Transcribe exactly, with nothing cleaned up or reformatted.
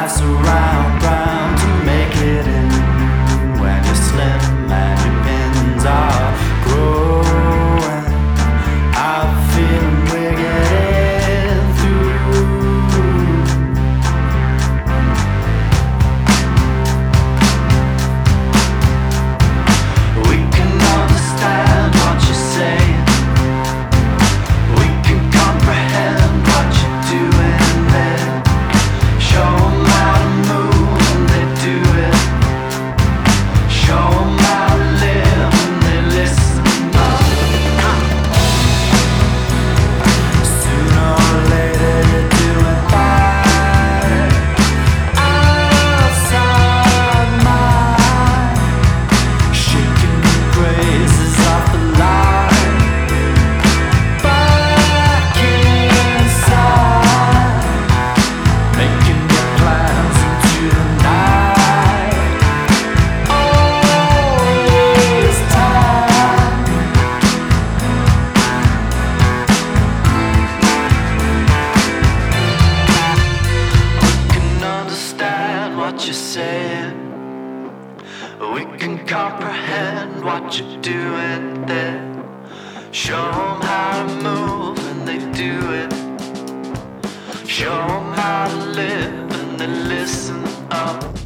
pass around ground to make it in. When you're slim and your pins are growing, I'm feeling we're getting through. We can understand what you're saying. We can comprehend what you're doing there. Show 'em how to move and they do it. Show 'em how to live and they listen up. Sooner or later you're doing right outside mine, shaking the praises off the line. Back inside, making your plans into the night. Always time. We can understand what you're saying. We can comprehend what you're doing there. Show 'em how to move and they do it. Show 'em how to live and they listen up.